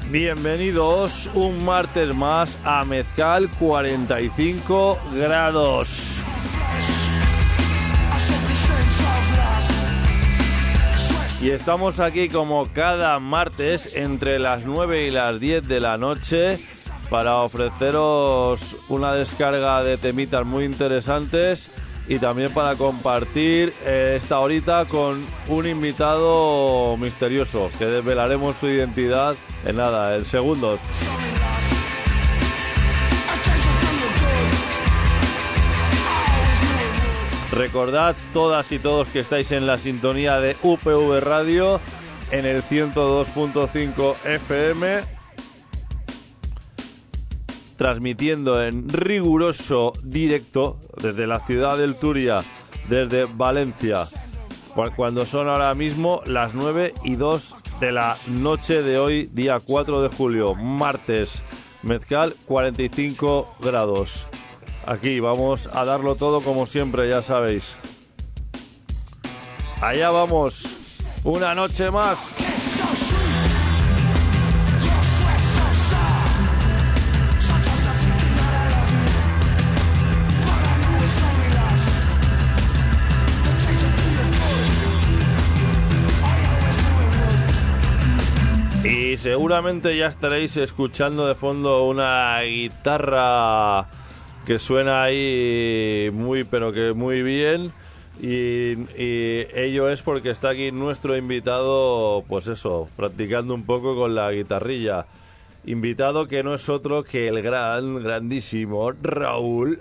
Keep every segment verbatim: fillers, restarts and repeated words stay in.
Bienvenidos un martes más a Mezcal cuarenta y cinco grados. Y estamos aquí como cada martes entre las nueve y las diez de la noche para ofreceros una descarga de temitas muy interesantes y también para compartir esta horita con un invitado misterioso que desvelaremos su identidad en nada, en segundos. Recordad todas y todos que estáis en la sintonía de U P V Radio en el ciento dos punto cinco F M, transmitiendo en riguroso directo desde la ciudad del Turia, desde Valencia, cuando son ahora mismo las nueve y dos de la noche de hoy, día cuatro de julio, martes, Mezcal cuarenta y cinco grados. Aquí vamos a darlo todo como siempre, ya sabéis. Allá vamos, una noche más. Y seguramente ya estaréis escuchando de fondo una guitarra que suena ahí muy pero que muy bien y, y ello es porque está aquí nuestro invitado, pues eso, practicando un poco con la guitarrilla. Invitado que no es otro que el gran, grandísimo Raúl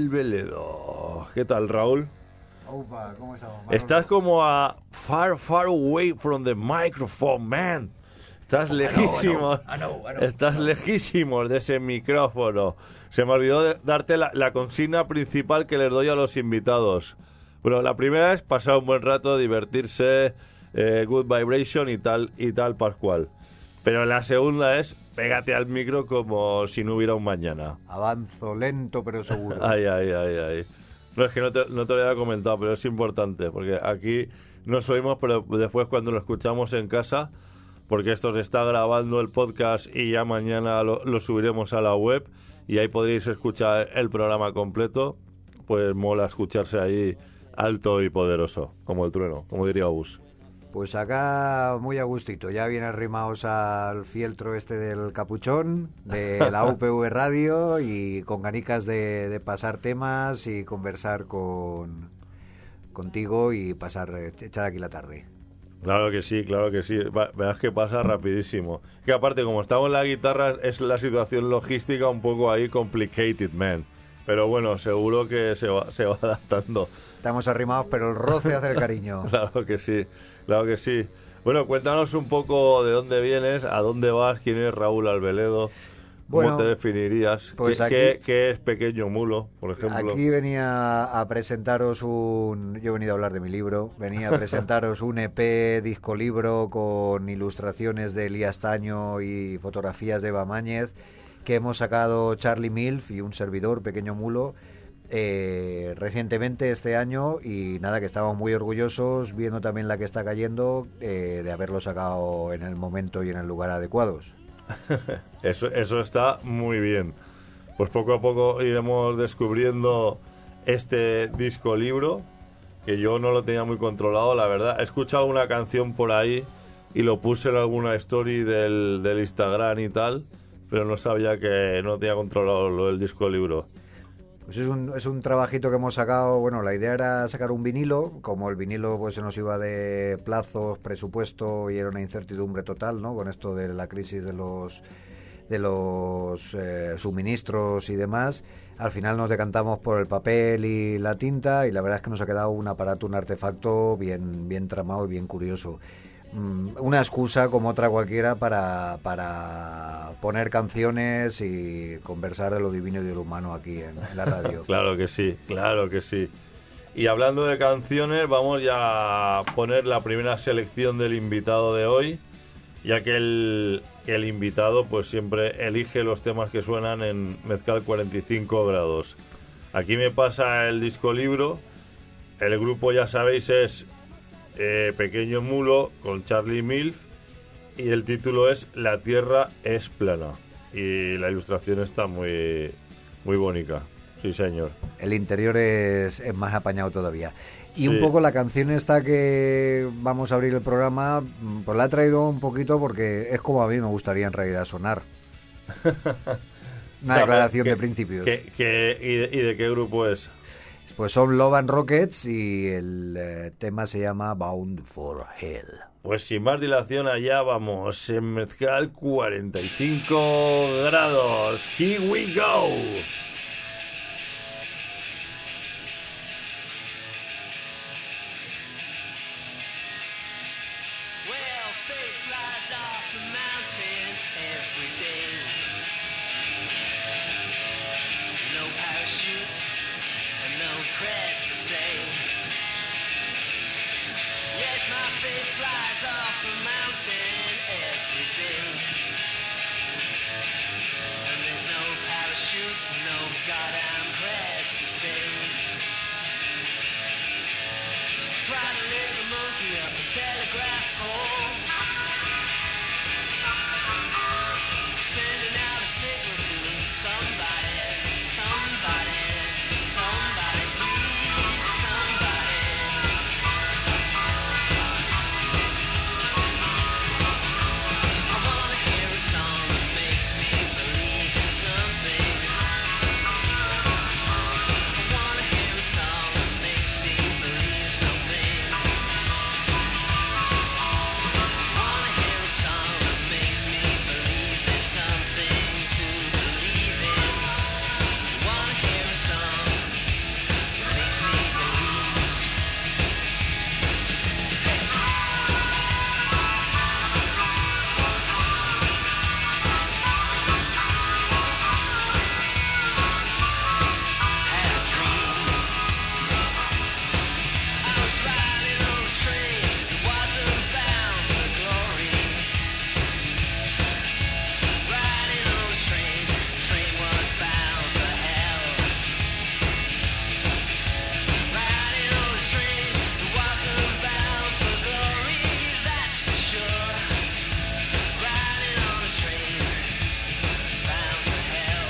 Albeledo. ¿Qué tal, Raúl? Opa, ¿cómo estamos? Estás como a far, far away from the microphone, man. Estás lejísimos, I know, I know, I know. estás lejísimos de ese micrófono. Se me olvidó de darte la, la consigna principal que les doy a los invitados. Bueno, la primera es pasar un buen rato, divertirse, eh, good vibration y tal, y tal pascual. Pero la segunda es pégate al micro como si no hubiera un mañana. Avanzo lento pero seguro. Ay, ay, ay, ay. No, es que no te, no te lo había comentado, pero es importante, porque aquí nos oímos, pero después cuando lo escuchamos en casa, porque esto se está grabando el podcast y ya mañana lo, lo subiremos a la web y ahí podréis escuchar el programa completo, pues mola escucharse ahí alto y poderoso, como el trueno, como diría Bus. Pues acá muy a gustito, ya bien arrimados al fieltro este del capuchón de la U P V Radio y con ganicas de, de pasar temas y conversar con contigo y pasar, echar aquí la tarde. Claro que sí, claro que sí. Verás que pasa rapidísimo. Que aparte, como estamos en la guitarra, es la situación logística un poco ahí complicated, man. Pero bueno, seguro que se va, se va adaptando. Estamos arrimados, pero el roce hace el cariño. Claro que sí, claro que sí. Bueno, cuéntanos un poco de dónde vienes, a dónde vas, quién es Raúl Albeledo. ¿Cómo Bueno, te definirías? pues ¿Qué, aquí, qué, ¿Qué es Pequeño Mulo, por ejemplo? Aquí venía a presentaros un... Yo he venido a hablar de mi libro. Venía a presentaros un E P, disco libro, con ilustraciones de Elías Taño y fotografías de Eva Máñez, que hemos sacado Charlie Milf y un servidor, Pequeño Mulo, eh, recientemente este año. Y nada, que estamos muy orgullosos, viendo también la que está cayendo, eh, de haberlo sacado en el momento y en el lugar adecuados. Eso, eso está muy bien. Pues poco a poco iremos descubriendo este disco libro, que yo no lo tenía muy controlado, la verdad. He escuchado una canción por ahí y lo puse en alguna story del, del Instagram y tal, pero no sabía que no tenía controlado lo del disco libro. Pues es un, es un trabajito que hemos sacado. Bueno, la idea era sacar un vinilo. Como el vinilo pues se nos iba de plazos, presupuesto y era una incertidumbre total, ¿no? Con esto de la crisis de los de los eh, suministros y demás, al final nos decantamos por el papel y la tinta y la verdad es que nos ha quedado un aparato, un artefacto bien, bien tramado y bien curioso. Una excusa como otra cualquiera para, para poner canciones y conversar de lo divino y de lo humano aquí en, en la radio. Claro que sí, claro que sí. Y hablando de canciones, vamos ya a poner la primera selección del invitado de hoy, ya que el, el invitado pues siempre elige los temas que suenan en Mezcal cuarenta y cinco grados. Aquí me pasa el disco libro. El grupo, ya sabéis, es... Eh, Pequeño Mulo con Charlie Milf y el título es La Tierra es plana. Y la ilustración está muy, muy bonita. Sí, señor. El interior es, es más apañado todavía. Y Sí. un poco la canción esta que vamos a abrir el programa, pues la he traído un poquito porque es como a mí me gustaría en realidad sonar. Una O sea, declaración que- de principios. que- que- y, de, ¿Y de qué grupo es? Pues son Love and Rockets y el eh, tema se llama Bound for Hell. Pues sin más dilación, allá vamos, en Mezcal cuarenta y cinco grados. Here we go. Well, faith flies off the mountain every day. No parachute and no press to say. Yes, my faith flies off the mountain every day. And there's no parachute, no goddamn press to say. Fried a little monkey up a telegraph pole, sending out a signal to somebody, somebody, somebody, please, somebody. I wanna hear a song that makes me believe in something. I wanna hear a song that makes me believe something. Wanna hear a song that makes me believe there's something to believe in. Wanna hear a song that makes me believe. Had a dream. I was riding on a train that wasn't bound for glory. Riding on a train, train was bound for hell. Riding on a train that wasn't bound for glory, that's for sure. Riding on a train bound for hell.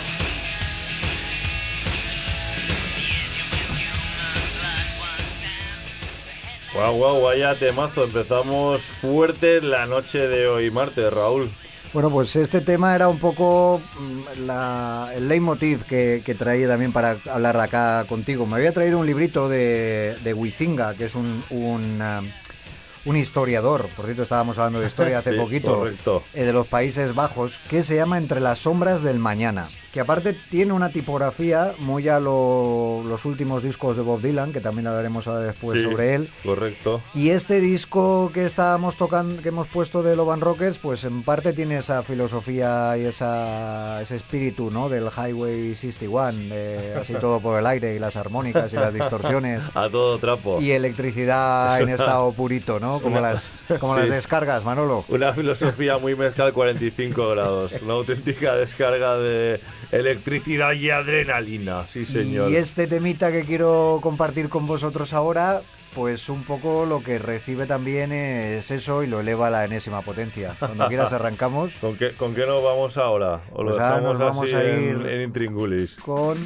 The engine with human blood was down. Guau, guau, vaya temazo. Empezamos fuerte la noche de hoy, martes, Raúl. Bueno, pues este tema era un poco mm, la- el leitmotiv que, que traía también para hablar de acá contigo. Me había traído un librito de, de Huizinga, que es un, un, ah, un historiador, por cierto estábamos hablando de historia hace Sí, poquito, correcto. eh, de los Países Bajos, que se llama Entre las sombras del mañana, que aparte tiene una tipografía muy a lo- los últimos discos de Bob Dylan, que también hablaremos ahora después Sí, sobre él. Correcto. Y este disco que estábamos tocando, que hemos puesto de Love and Rockets, pues en parte tiene esa filosofía y esa, ese espíritu, ¿no? Del Highway sesenta y uno, de así todo por el aire y las armónicas y las distorsiones A todo trapo. y electricidad en estado purito, ¿no? Como Una- las, como sí. las descargas, Manolo. Una filosofía muy mezcal cuarenta y cinco grados. Una auténtica descarga de electricidad y adrenalina. Sí, señor. Y este temita que quiero compartir con vosotros ahora, pues un poco lo que recibe también es eso y lo eleva a la enésima potencia. Cuando quieras arrancamos ¿Con qué, ¿Con qué nos vamos ahora? ¿O lo Pues ahora dejamos nos vamos así a en, ir- en Intríngulis? con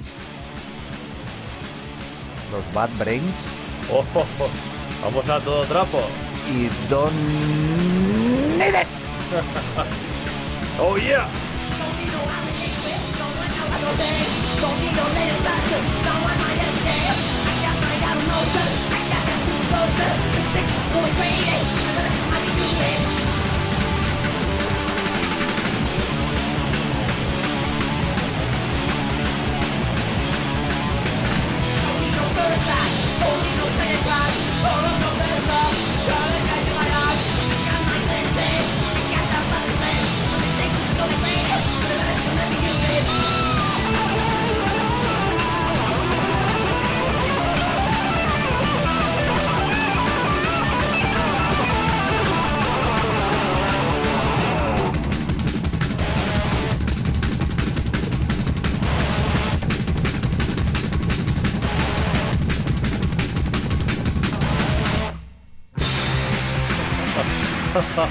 los Bad Brains Oh, oh, oh. Vamos a todo trapo. y Don't Need It. Oh, yeah. Don't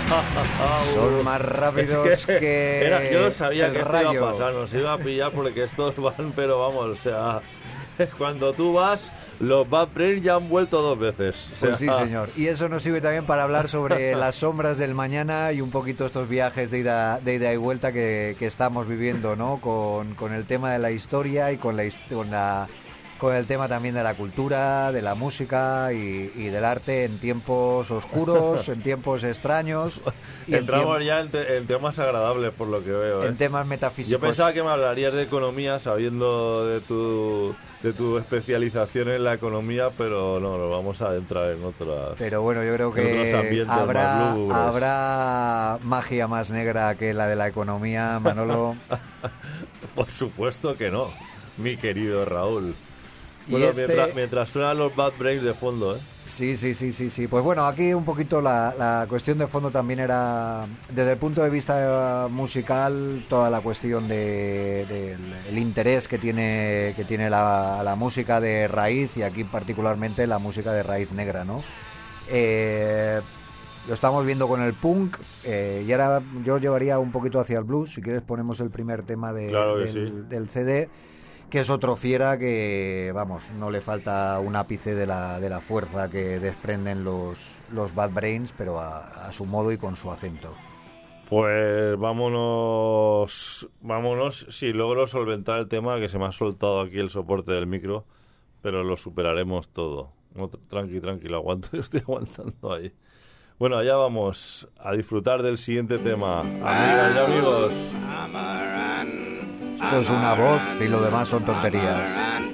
Son más rápidos Es que, que era- yo no sabía el que esto rayo. iba a pasar, nos iba a pillar porque estos van, pero vamos, o sea, cuando tú vas, los Bad Brains ya han vuelto dos veces. O sea, Pues sí, señor. Y eso nos sirve también para hablar sobre las sombras del mañana y un poquito estos viajes de ida, de ida y vuelta que, que estamos viviendo, ¿no? Con, con el tema de la historia y con la, his- con la con el tema también de la cultura, de la música y, y del arte en tiempos oscuros, en tiempos extraños y en, entramos tiemp- ya en, te- en temas agradables, por lo que veo. ¿eh? en temas metafísicos. Yo pensaba que me hablarías de economía sabiendo de tu, de tu especialización en la economía, pero no, nos vamos a entrar en otras. Pero bueno, yo creo en otros que ambientes más habrá, lúgubres. habrá magia más negra que la de la economía, Manolo. Por supuesto que no, mi querido Raúl. Y Bueno, este- mientras, mientras suenan los Bad Brains de fondo, ¿eh? Sí, sí, sí, sí, sí. Pues bueno, aquí un poquito la, la cuestión de fondo también era, desde el punto de vista musical, toda la cuestión de, del el interés que tiene que tiene la, la música de raíz y aquí particularmente la música de raíz negra, ¿no? Eh, lo estamos viendo con el punk eh, y ahora yo llevaría un poquito hacia el blues. Si quieres ponemos el primer tema de- Claro que del, sí. del C D, que es otro fiera que, vamos, no le falta un ápice de la, de la fuerza que desprenden los, los Bad Brains, pero a, a su modo y con su acento. Pues vámonos, vámonos, si logro solventar el tema, que se me ha soltado aquí el soporte del micro, pero lo superaremos todo. No, tr- tranqui, tranqui, lo aguanto, yo estoy aguantando ahí. Bueno, allá vamos a disfrutar del siguiente tema. Amigas y amigos. Esto es una voz y lo demás son tonterías.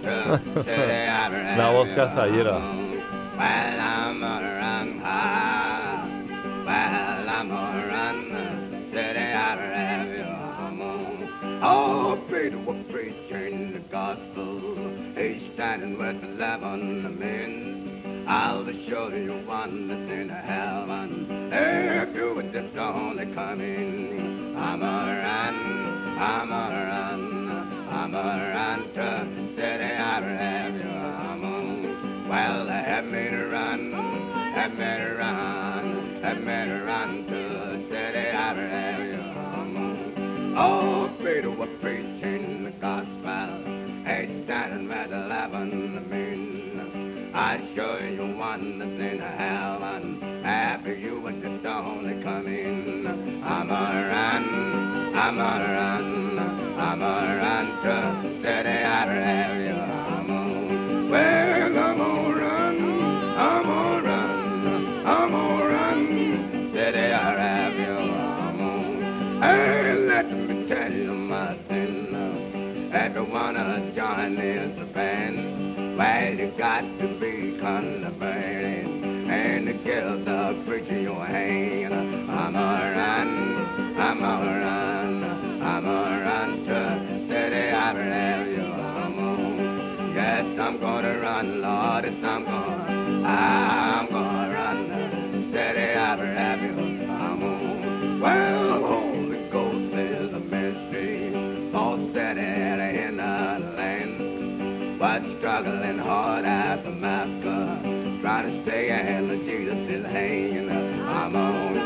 La voz cazallera. Well, I'm gonna run high. Well, I'm gonna run city out of heaven. I'm on. Oh, Peter was preaching the gospel. He's standing with eleven men. I'll show you one that's in heaven. If you would just only come in, I'm gonna run, I'm gonna run, I'm gonna run to city out of heaven. I'm on. Well, have me to run, have me to run, have me to run to the city out of heaven. Oh, Peter was preaching the gospel. He's standing with eleven men. I show you one that's in heaven. After you would just only come in. I'm gonna run, I'm gonna run, I'm gonna run to the city out of heaven. I'm gonna, well, I'm gonna run, I'm gonna run, I'm gonna run, city out of heaven. I'm gonna, hey, let me tell you my sin. If you wanna join in the band, well, you got to be converted and to give the preacher your hand. I'm a run, I'm a run, I'm a run to city out of you. I'm a, yes, I'm gonna run, Lord, yes, I'm gonna, I'm gonna run to city out of you. I'm a, well, Holy Ghost is a mystery, all city in the land. But struggling hard at the master, trying to stay in Jesus is hanging. I'm on,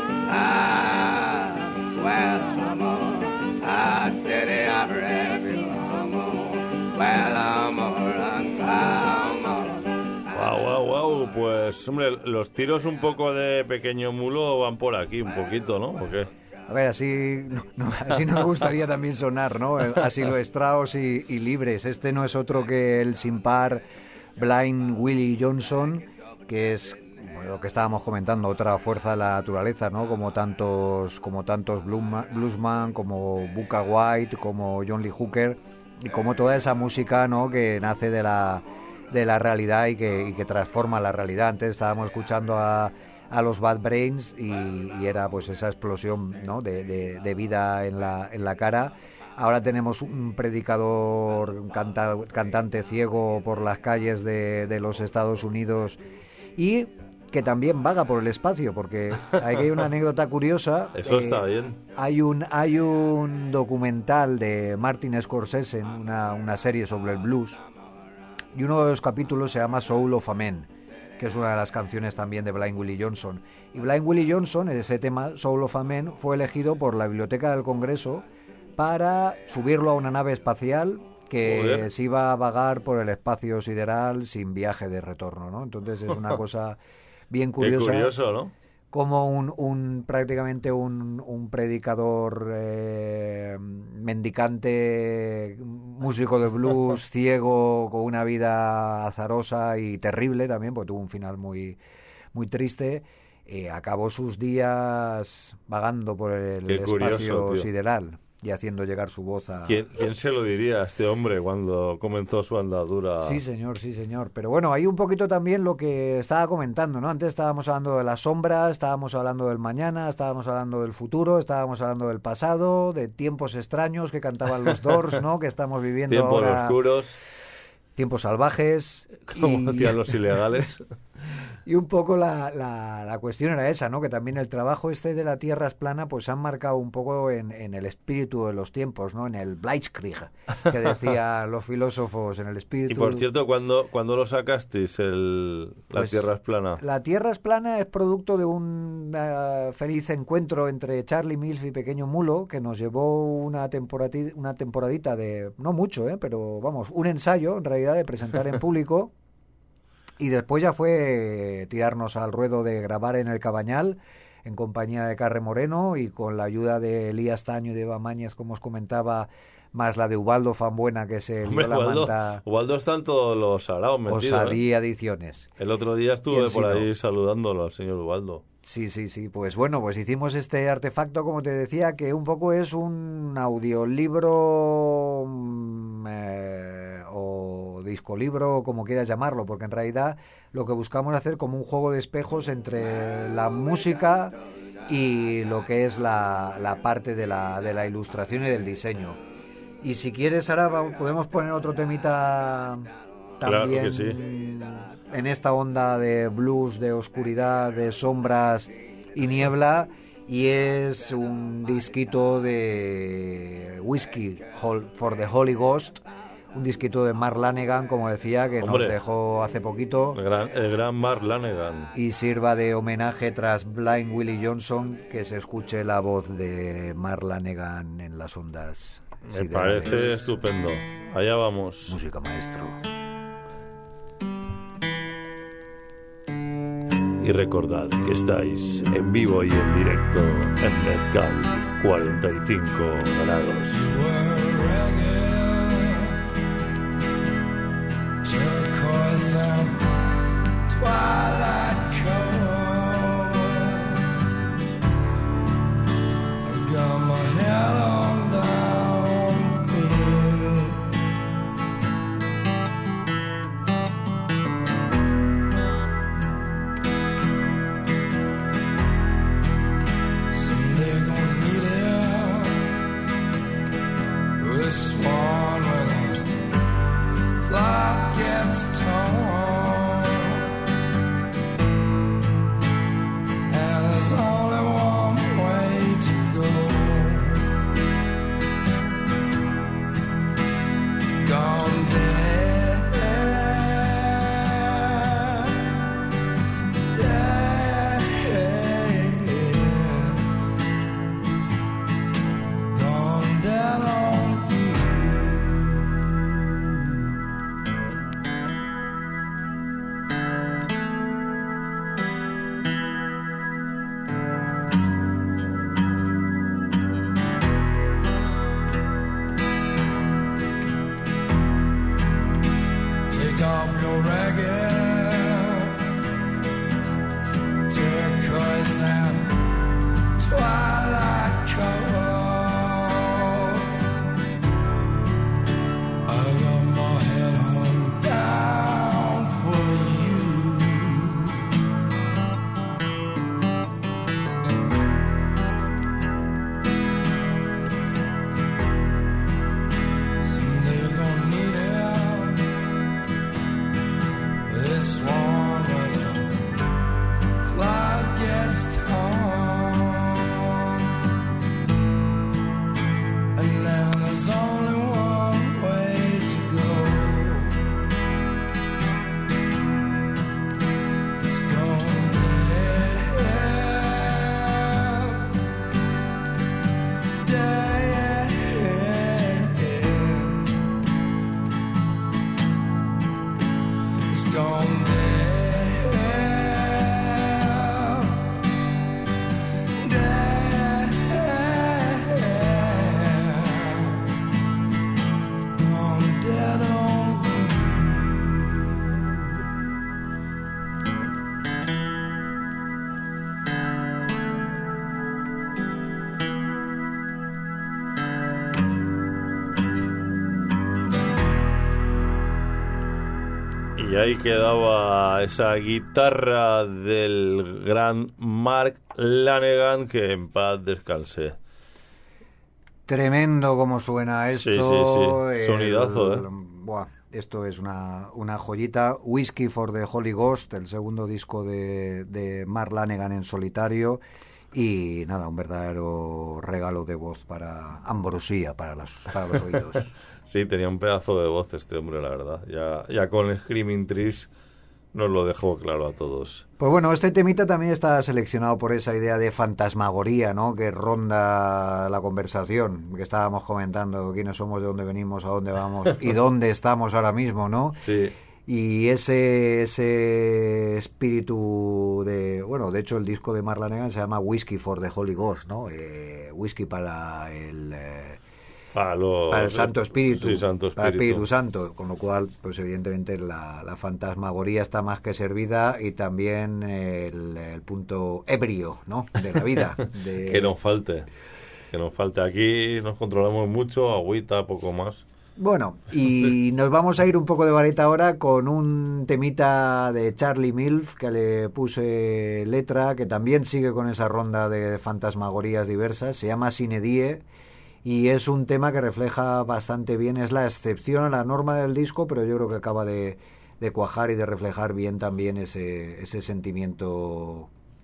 ah, well, I'm on, ah, steady, I'm ready, I'm on, well, I'm on, I'm on. Wow, wow, wow. Pues, hombre, los tiros un poco de Pequeño Mulo van por aquí un poquito, ¿no? ¿O qué? A ver, así, no, no, así nos gustaría también sonar, ¿no? Así silvestrados y, y libres. Este no es otro que el sin par Blind Willie Johnson, que es bueno, lo que estábamos comentando, otra fuerza de la naturaleza, ¿no? Como tantos, como tantos bluesman, bluesman, como Bukka White, como John Lee Hooker, y como toda esa música, ¿no? Que nace de la de la realidad y que, y que transforma la realidad. Antes estábamos escuchando a a los Bad Brains y, y era pues esa explosión, ¿no? de, de, de vida en la, en la cara. Ahora tenemos un predicador, un canta, cantante ciego por las calles de, de los Estados Unidos y que también vaga por el espacio, porque aquí hay una anécdota curiosa. Eso eh, está bien. Hay un, hay un documental de Martin Scorsese, una, una serie sobre el blues, y uno de los capítulos se llama Soul of a Man. que es una de las canciones también de Blind Willie Johnson. Y Blind Willie Johnson, ese tema, Soul of a Man, fue elegido por la Biblioteca del Congreso para subirlo a una nave espacial que Joder. se iba a vagar por el espacio sideral sin viaje de retorno, ¿no? Entonces es una cosa bien Qué curiosa. curioso, ¿no? Como un, un prácticamente un, un predicador eh, mendicante, músico de blues, ciego, con una vida azarosa y terrible también, porque tuvo un final muy, muy triste, eh, acabó sus días vagando por el Qué curioso, espacio tío. sideral y haciendo llegar su voz a... ¿Quién, quién se lo diría a este hombre cuando comenzó su andadura? Sí, señor, sí, señor. Pero bueno, hay un poquito también lo que estaba comentando, ¿no? Antes estábamos hablando de las sombras, estábamos hablando del mañana, estábamos hablando del futuro, estábamos hablando del pasado, de tiempos extraños que cantaban los Doors, ¿no? Que estamos viviendo Tiempos ahora. oscuros, Tiempos salvajes. como y- decían los ilegales. Y un poco la, la, la cuestión era esa, ¿no? Que también el trabajo este de la Tierra es plana, pues se han marcado un poco en, en el espíritu de los tiempos, ¿no? En el Blitzkrieg, que decían los filósofos, en el espíritu... Y por cierto, ¿cuándo, ¿cuándo lo sacasteis, el, la Pues, Tierra es plana? La Tierra es plana es producto de un eh, feliz encuentro entre Charlie Mills y Pequeño Mulo, que nos llevó una, temporati- una temporadita de, no mucho, ¿eh? Pero vamos, un ensayo en realidad de presentar en público. Y después ya fue tirarnos al ruedo de grabar en el Cabañal, en compañía de Carre Moreno y con la ayuda de Elías Taño y de Eva Máñez, como os comentaba, más la de Ubaldo Fanbuena, que se lió Hombre, la Ubaldo, manta. Ubaldo está en todos los araos metido, ¿eh? Osadía Ediciones. El otro día estuve ¿Quién por si no? ahí saludándolo al señor Ubaldo. Sí, sí, sí. Pues bueno, pues hicimos este artefacto, como te decía, que un poco es un audiolibro mm, eh, o discolibro, como quieras llamarlo, porque en realidad lo que buscamos hacer como un juego de espejos entre la música y lo que es la, la parte de la, de la ilustración y del diseño. Y si quieres, ahora va- podemos poner otro temita Claro también que sí. en esta onda de blues, de oscuridad, de sombras y niebla, y es un disquito de Whiskey Hol- for the Holy Ghost, un disquito de Mark Lanegan, como decía, que Hombre. nos dejó hace poquito, El gran, el gran Mark Lanegan. y sirva de homenaje tras Blind Willie Johnson, que se escuche la voz de Mark Lanegan en las ondas Me siderales. parece estupendo. Allá vamos. Música, maestro. Y recordad que estáis en vivo y en directo en Mezcal, cuarenta y cinco grados. This Y ahí quedaba esa guitarra del gran Mark Lanegan, que en paz descanse. Tremendo como suena esto. Sí, sí, sí. el- Sonidazo, ¿eh? Buah, esto es una, una joyita. Whiskey for the Holy Ghost, el segundo disco de, de Mark Lanegan en solitario. Y nada, un verdadero regalo de voz para ambrosía, para, las, para los oídos. Sí, tenía un pedazo de voz este hombre, la verdad. Ya, ya con Screaming Trees nos lo dejó claro a todos. Pues bueno, este temita también está seleccionado por esa idea de fantasmagoría, ¿no?, que ronda la conversación, que estábamos comentando quiénes somos, de dónde venimos, a dónde vamos y dónde estamos ahora mismo, ¿no? Sí. Y ese, ese espíritu de... Bueno, de hecho el disco de Mark Lanegan se llama Whiskey for the Holy Ghost, ¿no? Eh, whisky para el... Eh, Para, los- para el Santo Espíritu, Sí, Santo para el Espíritu. Espíritu Santo, con lo cual, pues evidentemente la, la fantasmagoría está más que servida y también el, el punto ebrio, ¿no?, de la vida. De... Que nos falte. Que nos falte. Aquí nos controlamos mucho, agüita, poco más. Bueno, y nos vamos a ir un poco de vareta ahora con un temita de Charlie Milf que le puse letra, que también sigue con esa ronda de fantasmagorías diversas, se llama Sine Die, y es un tema que refleja bastante bien, es la excepción a la norma del disco, pero yo creo que acaba de, de cuajar y de reflejar bien también ese, ese sentimiento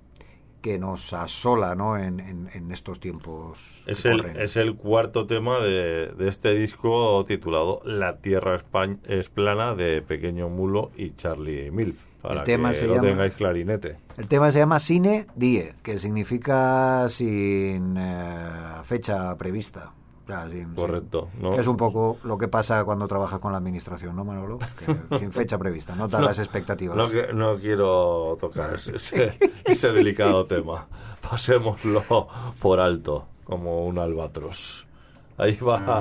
que nos asola, ¿no?, en, en, en estos tiempos que Es el, corren. es el cuarto tema de, de este disco titulado La Tierra Espa- es plana, de Pequeño Mulo y Charlie Milf. Para El tema que se lo llama- tengáis clarinete. El tema se llama Sine Die, que significa sin eh, fecha prevista. O sea, sin- Correcto, sin- ¿no? que es un poco lo que pasa cuando trabajas con la administración, ¿no, Manolo? Que sin fecha prevista, no te hagas expectativas. No, que- no quiero tocar ese, ese, ese delicado tema. Pasémoslo por alto, como un albatros. Ahí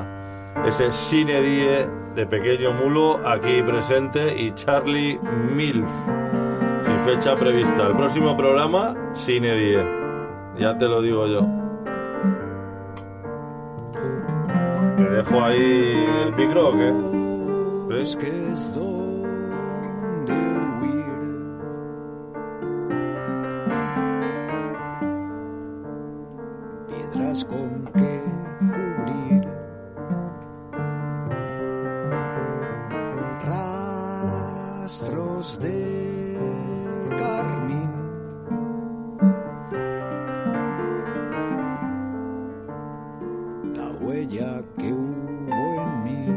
va ese Sine Die de Pequeño Mulo, aquí presente, y Charlie Milf, sin fecha prevista. El próximo programa, Sine Die. Ya te lo digo yo. ¿Te dejo ahí el micro o qué? ¿Sí? Que es donde huir, piedras con que cubrir, rastros de carmín, la huella que hubo en mí.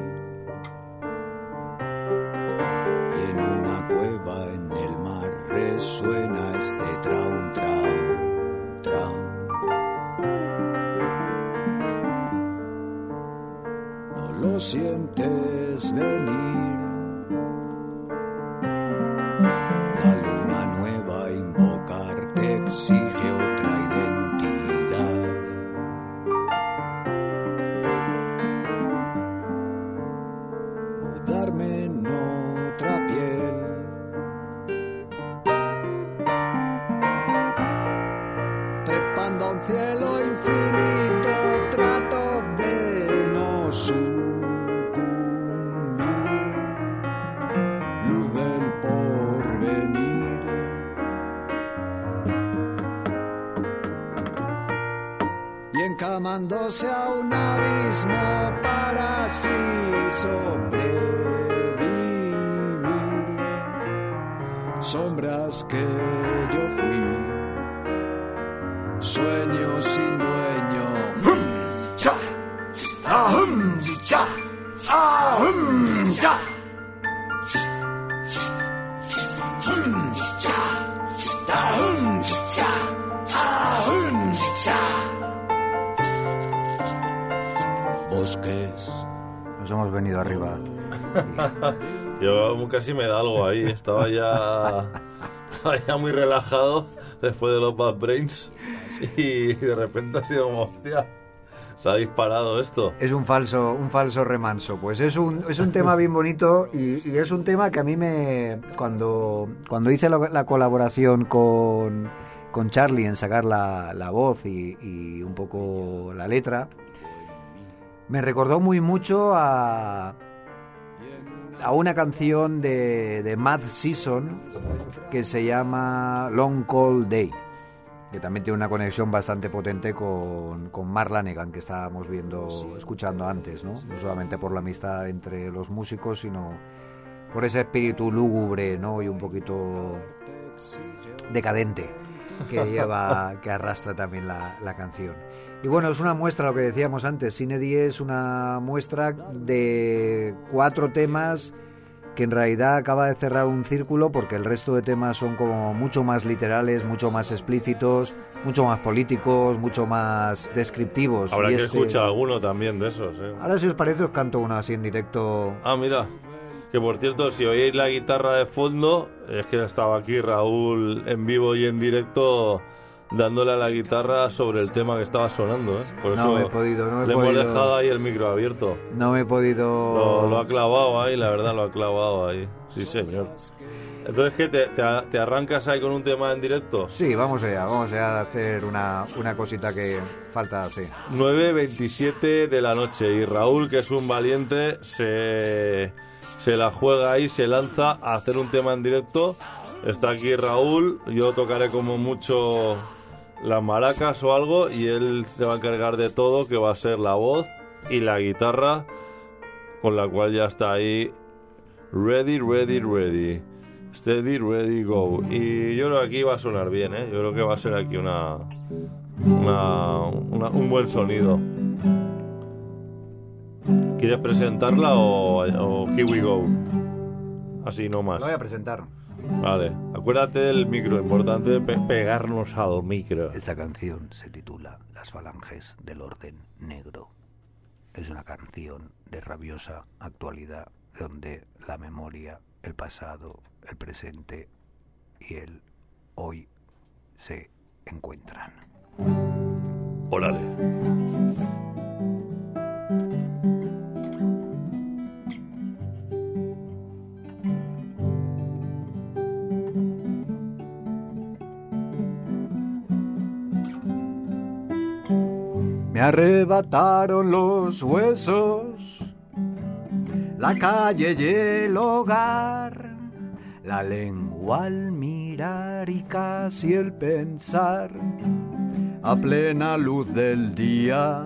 Y en una cueva en el mar resuena este traum, traum, traum. No lo sientes venir. La luna nueva invocarte exige otra identidad. Mudarme en otra piel. Trepando a un cielo infinito, trato de no sucumbir. Luz del porvenir. Y encamándose a un abismo para así sobrevivir. Sombras que yo fui, sueños sin dueño. Cha, ahum, cha, ahum, cha. Hum, cha, ahum, cha, ahum, cha. Bosques. Nos hemos venido arriba. Yo casi me da algo ahí. Estaba ya, estaba ya muy relajado después de los Bad Brains. Y de repente ha sido como, hostia, se ha disparado esto. Es un falso, un falso remanso. Pues es un, es un tema bien bonito y, y es un tema que a mí me... Cuando, cuando hice la, la colaboración con, con Charlie en sacar la, la voz y, y un poco la letra, me recordó muy mucho a, a una canción de, de Mad Season que se llama Long Cold Day, que también tiene una conexión bastante potente con, con Mark Lanegan, que estábamos viendo, escuchando antes, ¿no? No solamente por la amistad entre los músicos, sino por ese espíritu lúgubre, ¿no? Y un poquito decadente que lleva, que arrastra también la, la canción. Y bueno, es una muestra, lo que decíamos antes, Synnedy es una muestra de cuatro temas que en realidad acaba de cerrar un círculo, porque el resto de temas son como mucho más literales, mucho más explícitos, mucho más políticos, mucho más descriptivos. Habrá y que este... escuchar alguno también de esos, ¿eh? Ahora, si os parece, os canto uno así en directo. Ah, mira. Que por cierto, si oíais la guitarra de fondo, es que estaba aquí Raúl en vivo y en directo dándole a la guitarra sobre el tema que estaba sonando, ¿eh? Por eso No me he podido, no me he le hemos podido. dejado ahí el micro abierto. No me he podido... Lo, lo ha clavado ahí, la verdad, lo ha clavado ahí. Sí, señor. Entonces, ¿qué? ¿Te, te, te arrancas ahí con un tema en directo? Sí, vamos allá, vamos allá a hacer una, una cosita que falta hacer. nueve veintisiete de la noche y Raúl, que es un valiente, se, se la juega ahí, se lanza a hacer un tema en directo. Está aquí Raúl, yo tocaré como mucho las maracas o algo y él se va a encargar de todo, que va a ser la voz y la guitarra, con la cual ya está ahí ready, ready, ready, steady, ready, go. Y yo creo que aquí va a sonar bien, ¿eh? Yo creo que va a ser aquí una, una, una un buen sonido. ¿Quieres presentarla o, o here we go? Así no más. Lo voy a presentar. Vale, acuérdate del micro, importante pe- pegarnos al micro. Esta canción se titula Las falanges del orden negro. Es una canción de rabiosa actualidad, donde la memoria, el pasado, el presente y el hoy se encuentran. Órale. Me arrebataron los huesos, la calle y el hogar, la lengua al mirar y casi el pensar, a plena luz del día,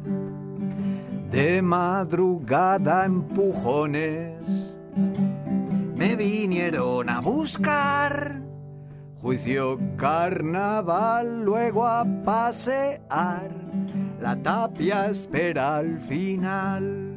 de madrugada empujones, me vinieron a buscar, juicio carnaval, luego a pasear. La tapia espera al final.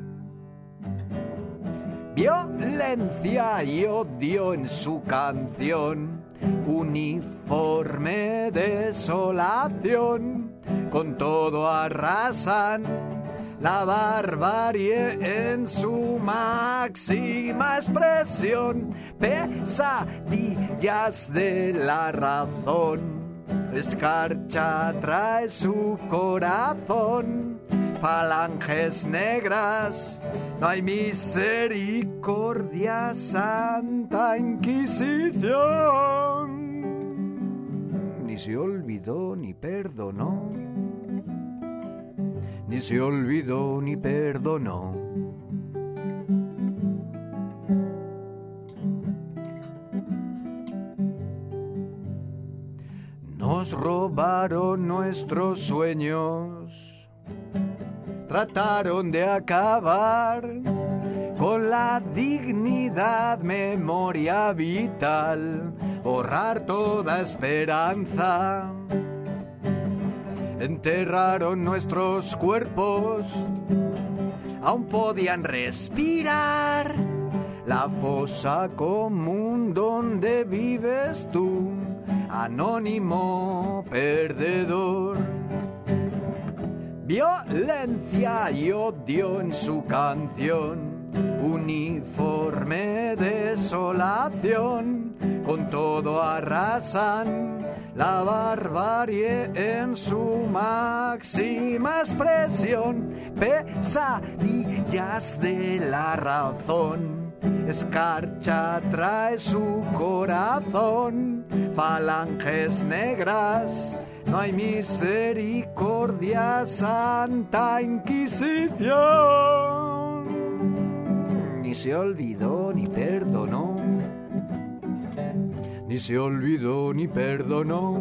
Violencia y odio en su canción. Uniforme desolación. Con todo arrasan. La barbarie en su máxima expresión. Pesadillas de la razón. Escarcha trae su corazón, falanges negras, no hay misericordia, Santa Inquisición. Ni se olvidó ni perdonó, ni se olvidó ni perdonó. Nos robaron nuestros sueños, trataron de acabar con la dignidad, memoria vital, borrar toda esperanza. Enterraron nuestros cuerpos, aún podían respirar, la fosa común donde vives tú. Anónimo perdedor, violencia y odio en su canción, uniforme desolación, con todo arrasan, la barbarie en su máxima expresión, pesadillas de la razón. Escarcha trae su corazón, falanges negras, no hay misericordia, Santa Inquisición. Ni ni se olvidó ni perdonó, ni se olvidó ni perdonó.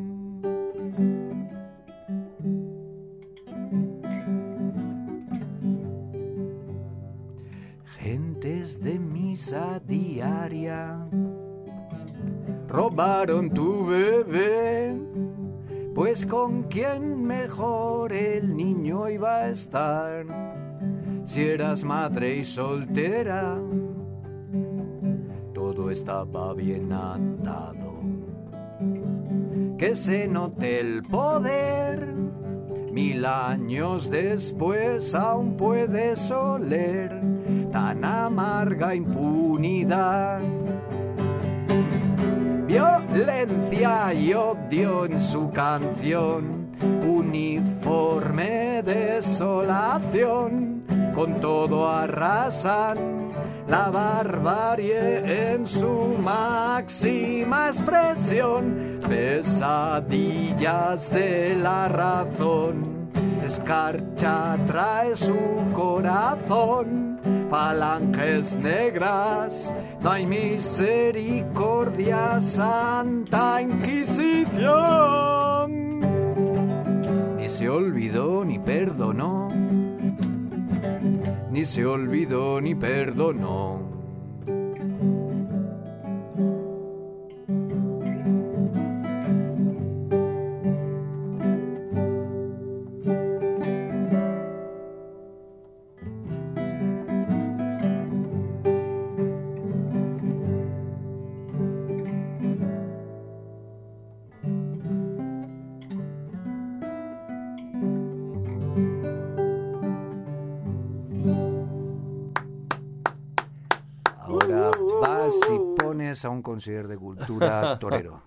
Gentes de misa diaria robaron tu bebé, pues con quién mejor el niño iba a estar si eras madre y soltera. Todo estaba bien atado, que se note el poder. Mil años después aún puedes oler tan amarga impunidad. Violencia y odio en su canción, uniforme desolación, con todo arrasan la barbarie en su máxima expresión. Pesadillas de la razón, escarcha trae su corazón. Falanges negras, no hay misericordia, Santa Inquisición. Ni se olvidó ni perdonó, ni se olvidó ni perdonó. Ahora vas y pones a un consejero de cultura torero.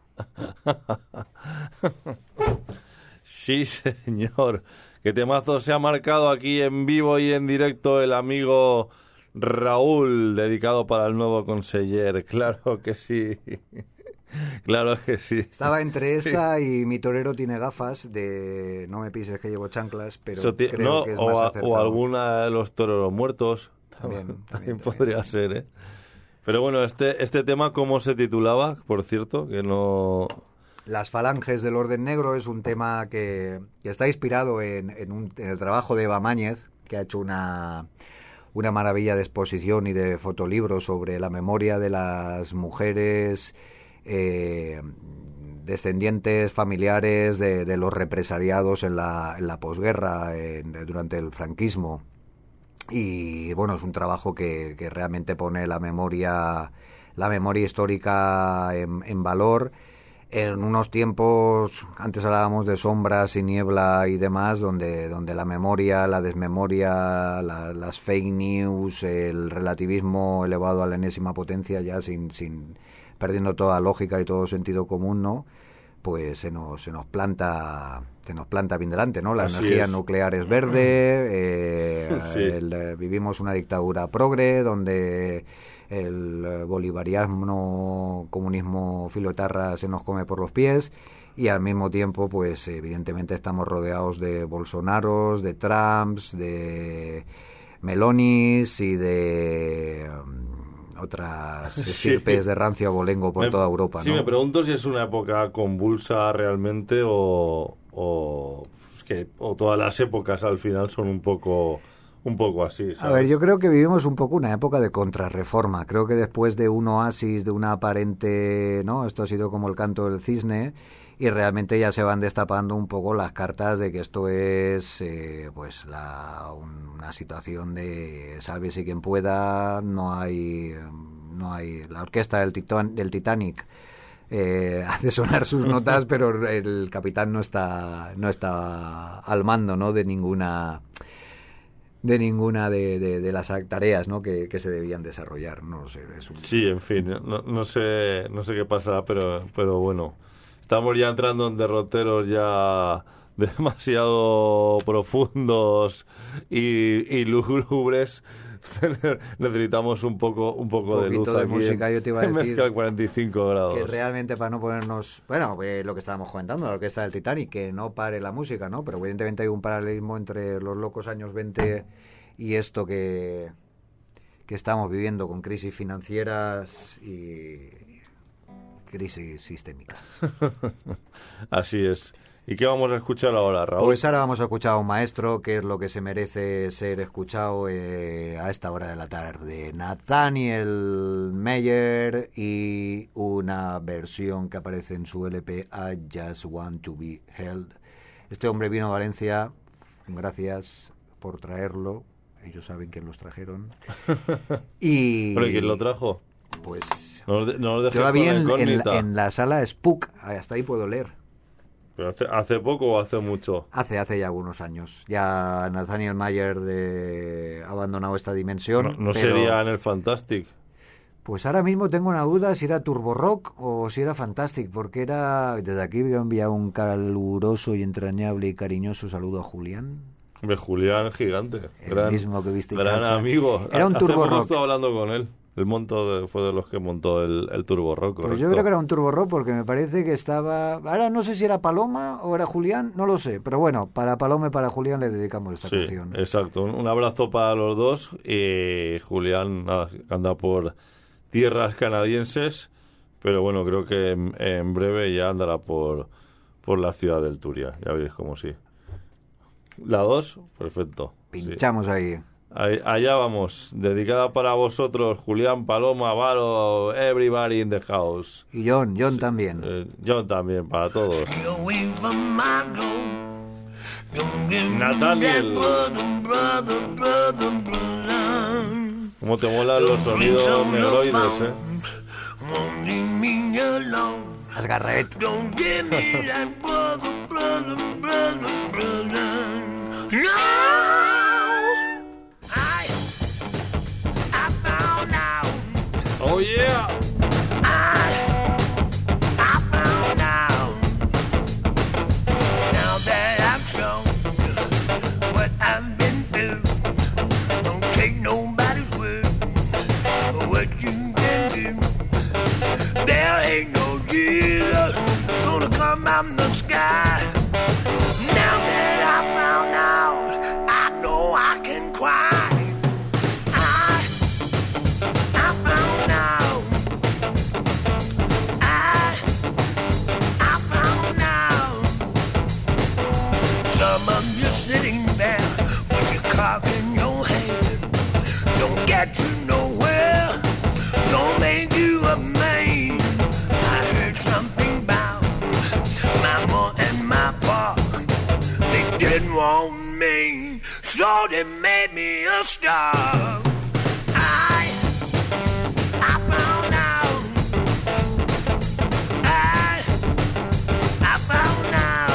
Sí, señor. ¿Qué temazo se ha marcado aquí en vivo y en directo el amigo Raúl, dedicado para el nuevo conseller? Claro que sí. Claro que sí. Estaba entre esta y mi torero tiene gafas de no me pises que llevo chanclas, pero Eso ti- creo no, que es o, más a- acertado. o alguna de los toreros muertos. También, También, también, podría también. ser, ¿eh? Pero bueno, este, este tema, ¿cómo se titulaba? Por cierto, que no... Las falanges del orden negro es un tema que, que está inspirado en, en, un- en el trabajo de Eva Máñez, que ha hecho una, una maravilla de exposición y de fotolibro sobre la memoria de las mujeres eh, descendientes familiares de, de los represaliados en la, en la posguerra, en- durante el franquismo. Y bueno, es un trabajo que, que realmente pone la memoria, la memoria histórica en, en valor. En unos tiempos, antes hablábamos de sombras y niebla y demás, donde, donde la memoria, la desmemoria, la- las fake news, el relativismo elevado a la enésima potencia, ya sin, sin perdiendo toda lógica y todo sentido común, ¿no? Pues se nos, se nos planta se nos planta bien delante, ¿no? La Así energía es. nuclear es verde, eh, Sí. el, eh, vivimos una dictadura progre donde el eh, bolivariano comunismo filoetarra se nos come por los pies y al mismo tiempo pues evidentemente estamos rodeados de Bolsonaros, de Trumps, de Melonis y de um, otras Sí. estirpes de rancio abolengo por Me- toda Europa, Sí, ¿no? me pregunto si es una época convulsa realmente o, o, es que, o todas las épocas al final son un poco, un poco así, A ¿sabes? ver, yo creo que vivimos un poco una época de contrarreforma. Creo que después de un oasis, de una aparente, ¿no? Esto ha sido como el canto del cisne y realmente ya se van destapando un poco las cartas de que esto es, eh, pues, la, un- una situación de sálvese quien pueda. No hay, no hay la orquesta del, Titan- del Titanic. Eh, hace sonar sus notas, pero el capitán no está, no está al mando, ¿no? De ninguna de ninguna de, de, de las tareas, ¿no? que, que se debían desarrollar. No lo sé, es un... Sí, en fin, no, no sé no sé qué pasará, pero, pero bueno, estamos ya entrando en derroteros ya demasiado profundos y, y lúgubres. Necesitamos un poco un poco Un de luz poquito de aquí música, en, yo te iba a en decir Mezcal cuarenta y cinco grados. que realmente para no ponernos, bueno, eh, lo que estábamos comentando, la orquesta del Titanic, que no pare la música, ¿no? Pero evidentemente hay un paralelismo entre los locos años veinte y esto que que estamos viviendo con crisis financieras y crisis sistémicas. Así es. ¿Y qué vamos a escuchar ahora, Raúl? Pues ahora vamos a escuchar a un maestro, que es lo que se merece ser escuchado eh, a esta hora de la tarde. Nathaniel Meyer y una versión que aparece en su L P I Just Want to Be Held. Este hombre vino a Valencia, gracias por traerlo. Ellos saben quién los trajeron. Y ¿Pero quién lo trajo? pues No, nos de- no nos dejes yo la vi con la en, en la, incógnita. en la sala Spook, hasta ahí puedo leer. ¿Pero hace, hace poco o hace mucho? Hace, hace ya algunos años. Ya Nathaniel Meyer de... ha abandonado esta dimensión. No, no pero, sería en el Fantastic. Pues ahora mismo tengo una duda si era Turbo Rock o si era Fantastic, porque era... Desde aquí voy a enviar un caluroso y entrañable y cariñoso saludo a Julián. De Julián Gigante. El gran, mismo que viste en gran casa. amigo. Era un Hace Turbo poco Rock. estuve hablando con él. El monto de- fue de los que montó el, el Turbo Rock. Pues correcto. yo creo que era un Turbo Rock porque me parece que estaba... Ahora no sé si era Paloma o era Julián, no lo sé. Pero bueno, para Paloma y para Julián le dedicamos esta Sí, canción. exacto. Un, un abrazo para los dos. Y Julián nada, anda por tierras canadienses, pero bueno, creo que en, en breve ya andará por, por la ciudad del Turia. Ya veis cómo sí. La dos, perfecto. Sí. Pinchamos ahí. Ahí- Allá vamos, dedicada para vosotros, Julián, Paloma, Varo, everybody in the house. Y John, John también. Eh, John también, para todos. Away from my door. Don't give me Nathaniel. that brother, brother, brother, brother. Cómo te molan los sonidos negroides, eh. Won't leave me alone. Las Garrett. Don't give me that brother, brother, brother, brother. No! I, I found out. Oh yeah. I, I found out. Now that I've shown what I've been through, don't take nobody's word for what you can do. There ain't no Jesus gonna come out in the sky. Now that I found out, I know I can cry. I, I found out. I, I found out. Some of you sitting there with your cock in your hand don't get you nowhere, don't make you a man. I heard something about Mama and my pa. They didn't want me, so they made me a star. I, I found out. I, I found out.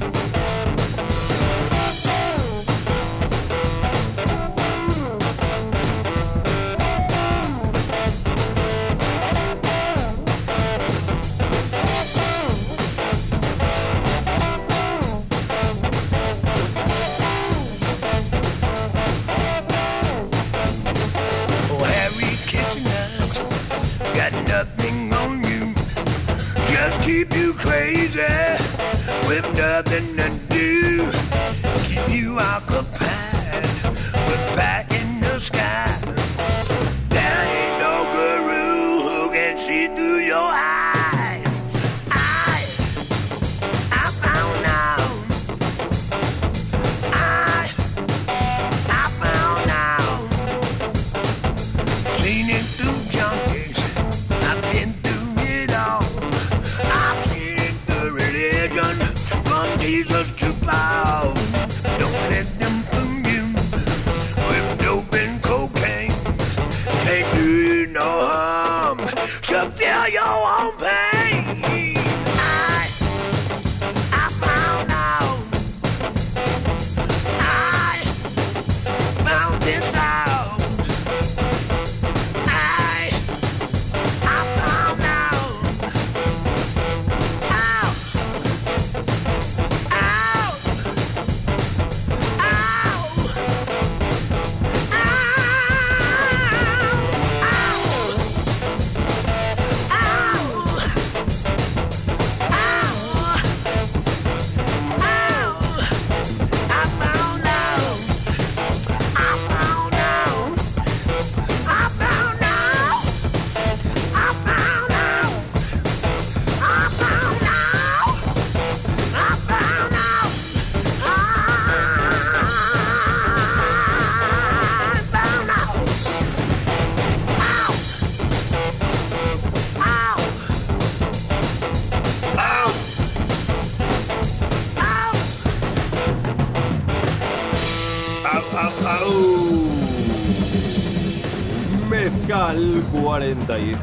Oh, Harry Kitchener's got nothing on you. Just keep you crazy with nothing to do. Keep you occupied with pie in the sky. There ain't no guru who can see through your eyes. I, I found out. I, I found out. Seen it through junkies, I've been through it all. I've seen it through religion, from Jesus to Paul. Don't let them fool Au, au, au. Mezcal cuarenta y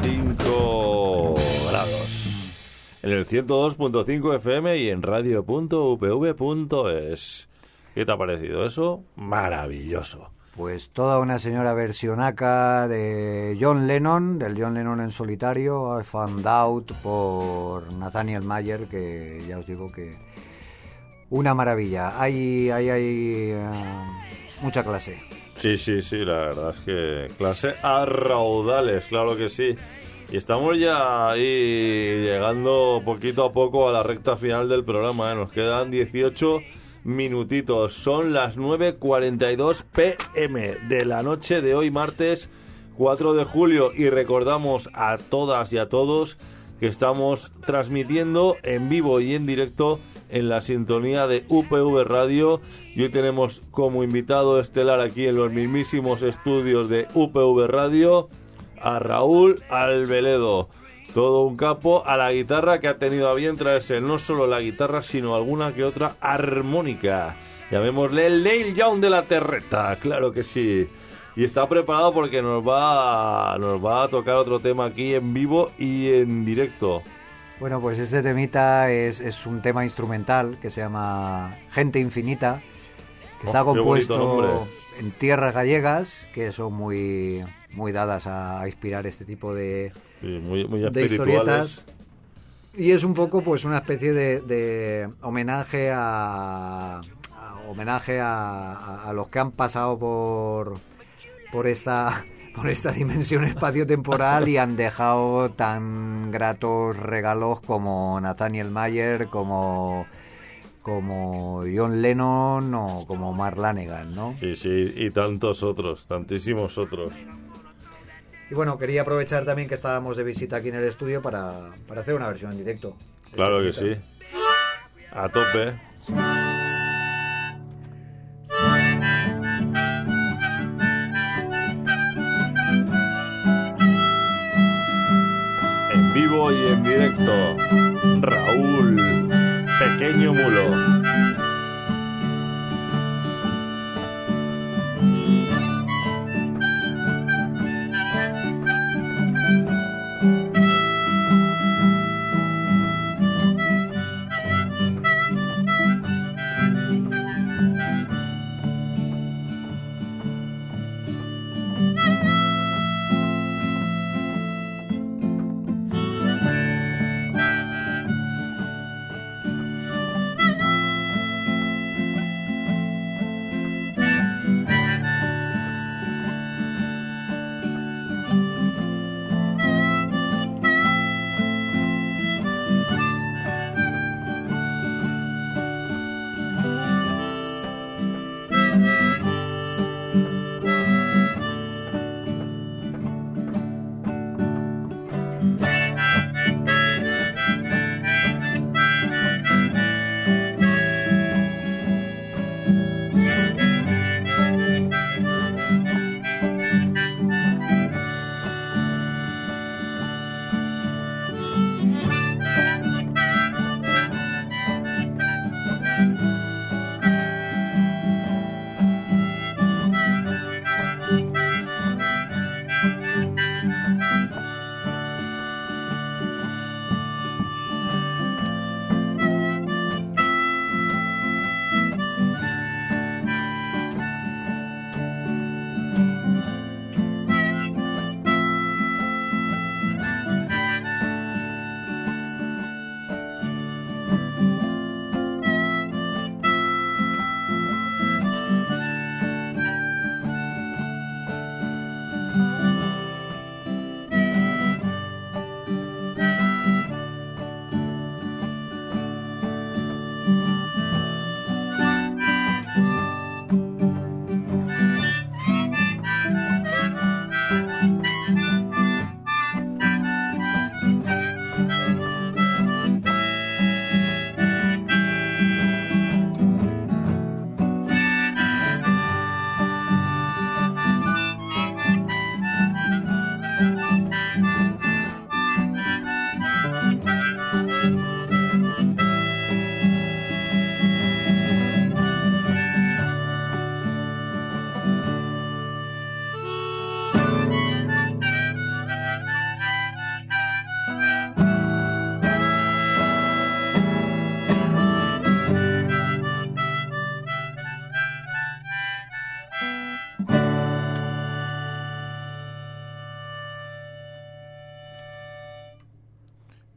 cinco grados. En el ciento dos punto cinco F M y en radio punto u p v punto es. ¿Qué te ha parecido eso? Maravilloso. Pues toda una señora versionaca de John Lennon, del John Lennon en solitario, I Found Out, por Nathaniel Mayer, que ya os digo que una maravilla. Hay, hay, hay uh, mucha clase. Sí, sí, sí, la verdad es que clase a raudales, claro que sí. Y estamos ya ahí llegando poquito a poco a la recta final del programa, ¿eh? Nos quedan dieciocho minutitos. Son las nueve cuarenta y dos pm de la noche de hoy, martes cuatro de julio. Y recordamos a todas y a todos que estamos transmitiendo en vivo y en directo en la sintonía de U P V Radio. Y hoy tenemos como invitado estelar aquí en los mismísimos estudios de U P V Radio a Raúl Albeledo. Todo un capo a la guitarra, que ha tenido a bien traerse no solo la guitarra, sino alguna que otra armónica. Llamémosle el Neil Young de la terreta, claro que sí. Y está preparado porque nos va, a, nos va a tocar otro tema aquí en vivo y en directo. Bueno, pues este temita es, es un tema instrumental que se llama Gente Infinita, que Oh, está qué bonito compuesto nombre. en tierras gallegas, que son muy, muy dadas a inspirar este tipo de, Sí, muy, muy de espirituales. historietas. Y es un poco pues una especie de, de homenaje a, a- homenaje a, a- a los que han pasado por por esta por esta dimensión espacio-temporal y han dejado tan gratos regalos como Nathaniel Mayer, como como John Lennon o como Mark Lanegan, ¿no? Sí, sí, y tantos otros, tantísimos otros. Y bueno, quería aprovechar también que estábamos de visita aquí en el estudio para, para hacer una versión en directo. Claro que Esta sí. cinta. A tope. En vivo y en directo, Raúl Pequeño Mulo.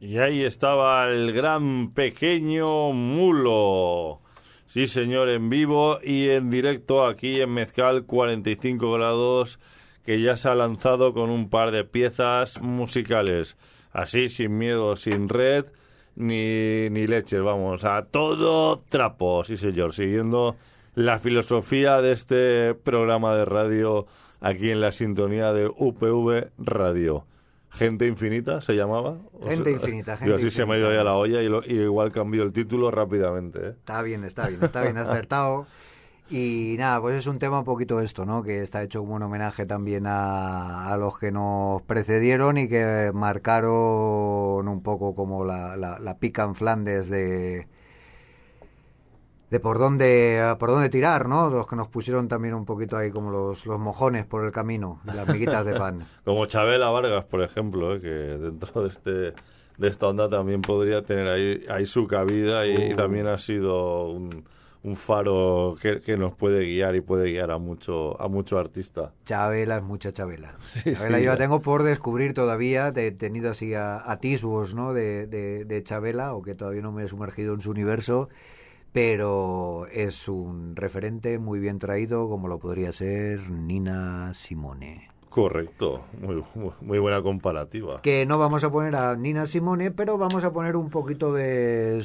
Y ahí estaba el gran Pequeño Mulo. Sí, señor, en vivo y en directo aquí en Mezcal cuarenta y cinco grados, que ya se ha lanzado con un par de piezas musicales. Así, sin miedo, sin red, ni, ni leches, vamos, a todo trapo. Sí, señor, siguiendo la filosofía de este programa de radio aquí en la sintonía de U P V Radio. Gente Infinita se llamaba. Gente Infinita, gente Yo así infinita. se me ha ido ya la olla y, lo, y igual cambió el título rápidamente, ¿eh? Está bien, está bien, está bien acertado. Y nada, pues es un tema un poquito esto, ¿no? Que está hecho como un homenaje también a, a los que nos precedieron y que marcaron un poco como la, la, la pica en Flandes de... de por dónde por dónde tirar, ¿no? Los que nos pusieron también un poquito ahí como los, los mojones por el camino, las miguitas de pan. Como Chabela Vargas, por ejemplo, ¿eh? Que dentro de este de esta onda también podría tener ahí, ahí su cabida y, Uh. y también ha sido un, un faro que, que nos puede guiar y puede guiar a mucho a mucho artista. Chabela es mucha Chabela. Sí, Chabela sí, yo la ya. tengo por descubrir todavía, he tenido así a- atisbos, ¿no? De, de, de Chabela, aunque todavía no me he sumergido en su universo, pero es un referente muy bien traído, como lo podría ser Nina Simone. Correcto, muy, muy, muy buena comparativa. Que no vamos a poner a Nina Simone, pero vamos a poner un poquito de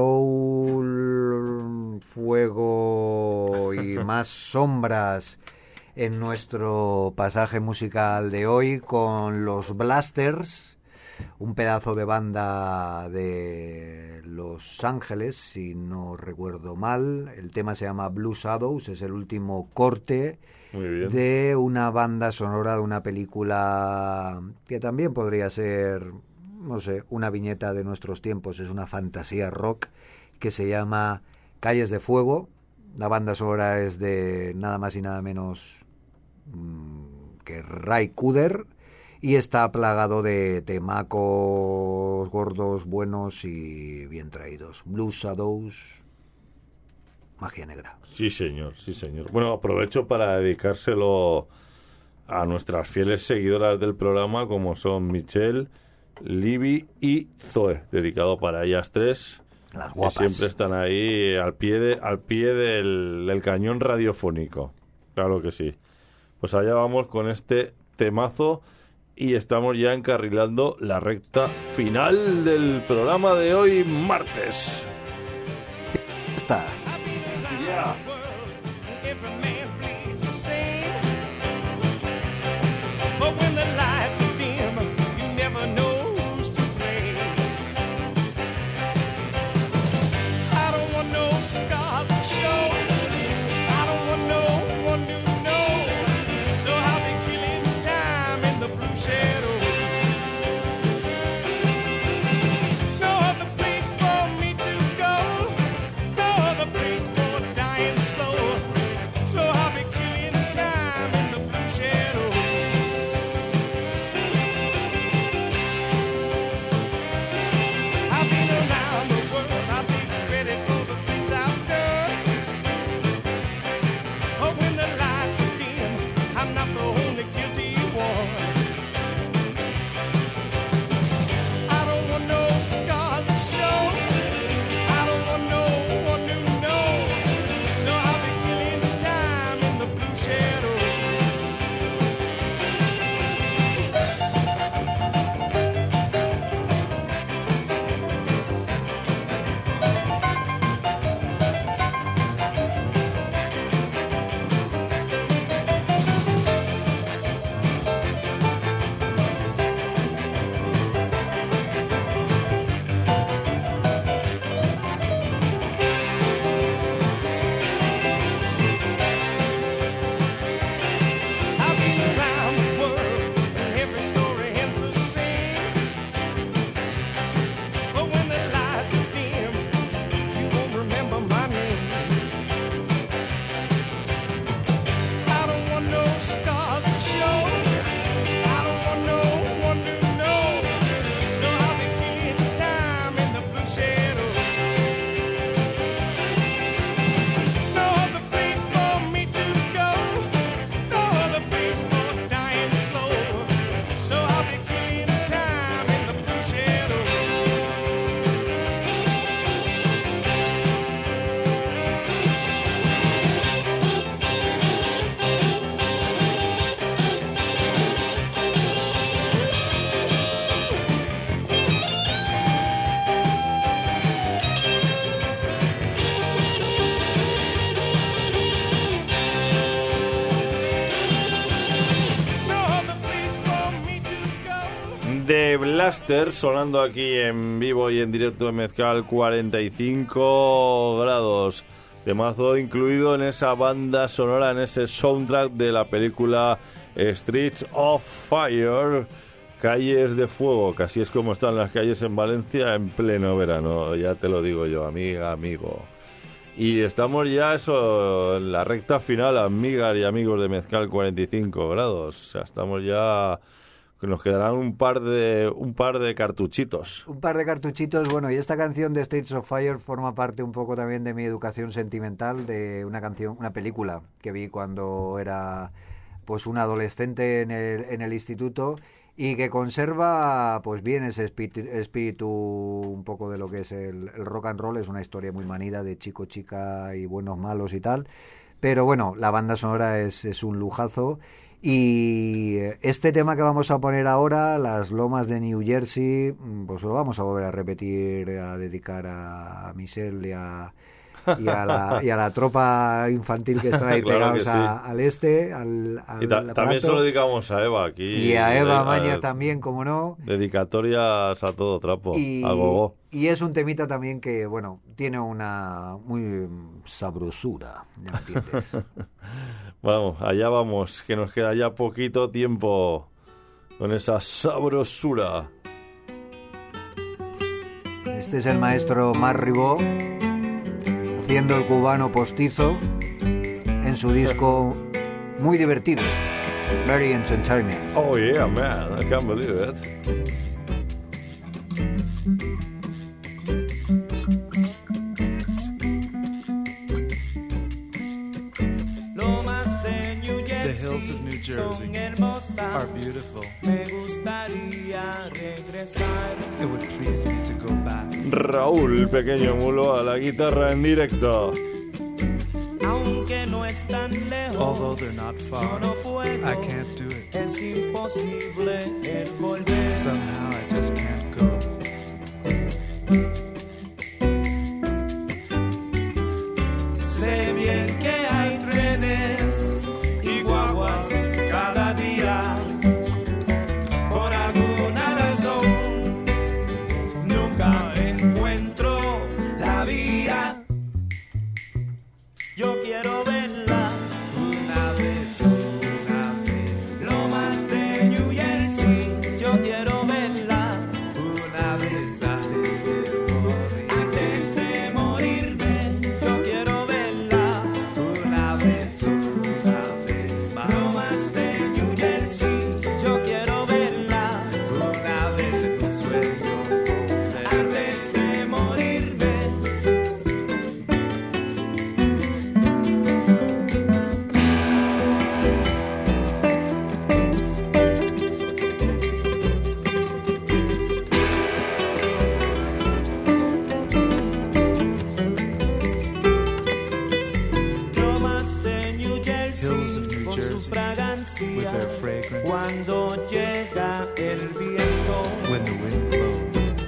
soul, fuego y más sombras en nuestro pasaje musical de hoy con los Blasters, un pedazo de banda de Los Ángeles, si no recuerdo mal. El tema se llama Blue Shadows, es el último corte Muy bien. de una banda sonora de una película que también podría ser, no sé, una viñeta de nuestros tiempos. Es una fantasía rock que se llama Calles de Fuego. La banda sonora es de nada más y nada menos mmm, que Ray Cooder y está plagado de temacos gordos, buenos y bien traídos. Blue Shadows, magia negra. Sí, señor, sí, señor. Bueno, aprovecho para dedicárselo a nuestras fieles seguidoras del programa, como son Michelle, Libby y Zoe, dedicado para ellas tres, Las que guapas. siempre están ahí al pie de, al pie del, del cañón radiofónico. Claro que sí. Pues allá vamos con este temazo y estamos ya encarrilando la recta final del programa de hoy, martes. Está. Every man plays the same. But when the lights are dim, you never know who's to blame. I don't want no scars to show. I don't want no one to know. So I'll be killing time in the blue shadow. No other place for me to go. No other place. The Blaster sonando aquí en vivo y en directo en Mezcal cuarenta y cinco grados. Temazo incluido en esa banda sonora, en ese soundtrack de la película Streets of Fire, Calles de Fuego, que así es como están las calles en Valencia en pleno verano, ya te lo digo yo, amiga, amigo. Y estamos ya eso en la recta final, amigas y amigos de Mezcal cuarenta y cinco grados. O sea, estamos ya, nos quedarán un par de un par de cartuchitos. Un par de cartuchitos, bueno, y esta canción de Streets of Fire forma parte un poco también de mi educación sentimental, de una canción, una película que vi cuando era pues un adolescente en el, en el instituto, y que conserva pues bien ese espíritu, espíritu un poco de lo que es el, el rock and roll. Es una historia muy manida de chico, chica y buenos, malos y tal, pero bueno, la banda sonora es, es un lujazo. Y este tema que vamos a poner ahora, Las Lomas de New Jersey, pues lo vamos a volver a repetir, a dedicar a Michelle y a, y a, la, y a la tropa infantil que están ahí Claro pegados que sí. a- al este, al, al Y ta- al también se aparato. lo dedicamos a Eva aquí. Y a Eva Eh, Maña eh, también, como no. Dedicatorias a todo trapo, Y, a gogo. y es un temita también que, bueno, tiene una muy mm, sabrosura, ¿ya me entiendes? Vamos, allá vamos, que nos queda ya poquito tiempo con esa sabrosura. Este es el maestro Marc Ribot haciendo el cubano postizo en su disco muy divertido, Very Entertaining. Oh yeah, man, I can't believe it. Lomas de New Jersey, The hills of New Jersey son hermosas. are beautiful. Me gustaría regresar. It would please me to go back. Raúl, pequeño mulo, a la guitarra en directo. Aunque no es tan lejos, Although they're not yo far, no puedo. I can't do it. Es imposible el volver. Somehow I just can't go. Sé bien que hay trenes y guaguas cada día. Por alguna razón nunca encuentro la vía. Yo quiero verla una vez, una vez. Lomas de New Jersey, yo quiero verla una vez antes de morir. Antes de morirme, yo quiero verla una vez, una vez más. Lomas de New Jersey, yo quiero verla una vez en mi sueño. Antes de morirme. Lomas de New Jersey, Hills of New con su Jersey, with fragancia, their fragrance. cuando llega el viento. When the wind blows,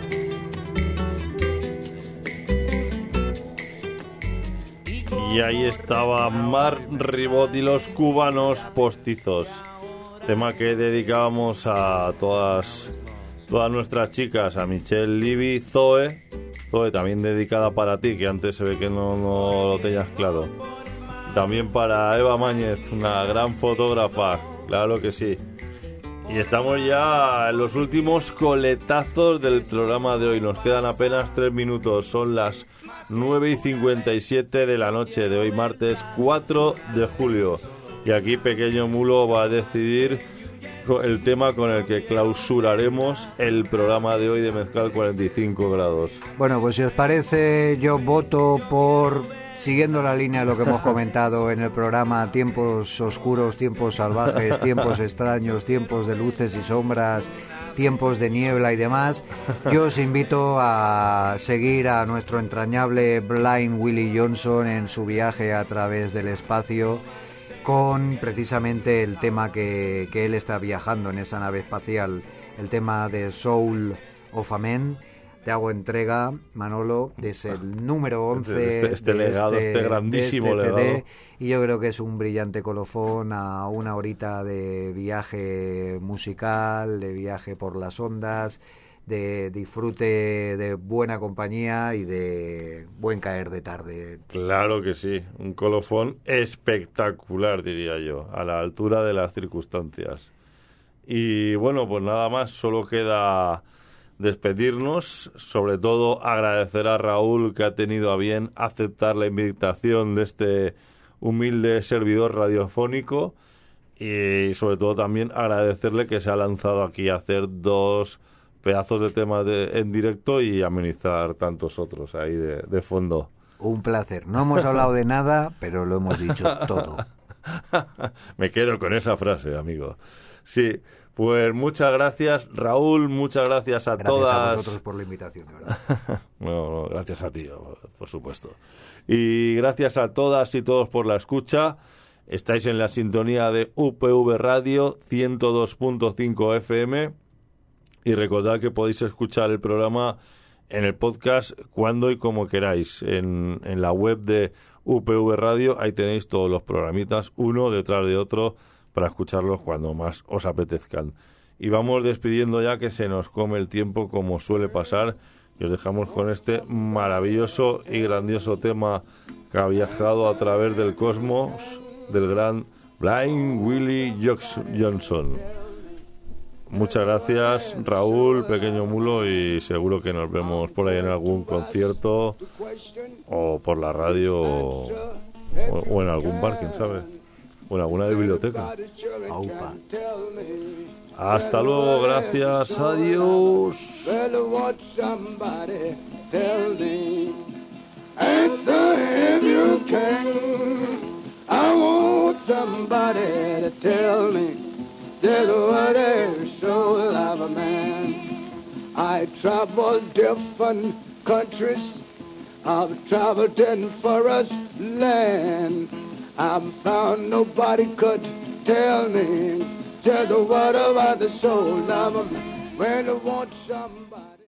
Y ahí estaba Marc Ribot y los cubanos postizos. Tema que dedicábamos a todas, todas nuestras chicas, a Michelle, Libby, Zoe. Zoe también dedicada para ti, que antes se ve que no, no lo tenías claro. También para Eva Mañez, una gran fotógrafa, claro que sí. Y estamos ya en los últimos coletazos del programa de hoy. Nos quedan apenas tres minutos. Son las nueve y cincuenta y siete de la noche de hoy, martes cuatro de julio. Y aquí Pequeño Mulo va a decidir co- el tema con el que clausuraremos el programa de hoy de Mezcal cuarenta y cinco grados. Bueno, pues si os parece, yo voto por, siguiendo la línea de lo que hemos comentado en el programa, tiempos oscuros, tiempos salvajes, tiempos extraños, tiempos de luces y sombras, tiempos de niebla y demás, yo os invito a seguir a nuestro entrañable Blind Willie Johnson en su viaje a través del espacio, con precisamente el tema que, que él está viajando en esa nave espacial, el tema de Soul of a Man. te hago entrega, Manolo, es el número once Este- este de legado, este grandísimo de este C D, legado. y yo creo que es un brillante colofón a una horita de viaje musical, de viaje por las ondas, de disfrute de buena compañía y de buen caer de tarde. Claro que sí, un colofón espectacular, diría yo, a la altura de las circunstancias. Y bueno, pues nada más, solo queda despedirnos, sobre todo agradecer a Raúl que ha tenido a bien aceptar la invitación de este humilde servidor radiofónico, y sobre todo también agradecerle que se ha lanzado aquí a hacer dos pedazos de temas de- en directo y amenizar tantos otros ahí de, de fondo. Un placer. No hemos hablado de nada, pero lo hemos dicho todo. Me quedo con esa frase, amigo. Sí, pues muchas gracias, Raúl, muchas gracias a Gracias todas. a vosotros por la invitación, de verdad. No, no, gracias a ti, por supuesto. Y gracias a todas y todos por la escucha. Estáis en la sintonía de U P V Radio ciento dos punto cinco F M. Y recordad que podéis escuchar el programa en el podcast cuando y como queráis. En, en la web de U P V Radio, ahí tenéis todos los programitas, uno detrás de otro, para escucharlos cuando más os apetezcan. Y vamos despidiendo ya, que se nos come el tiempo como suele pasar, y os dejamos con este maravilloso y grandioso tema que ha viajado a través del cosmos, del gran Blind Willie Jox- Johnson. Muchas gracias, Raúl, Pequeño Mulo, y seguro que nos vemos por ahí en algún concierto o por la radio o, o en algún bar, quién sabe, o en alguna biblioteca. Aupa. Hasta luego, gracias, adiós. Well, what somebody tell me. Answer if you can. I want somebody to tell me just what is soul of a man. I traveled different countries. I've traveled in forest land. I found nobody could tell me just what about the soul of a man. When I want some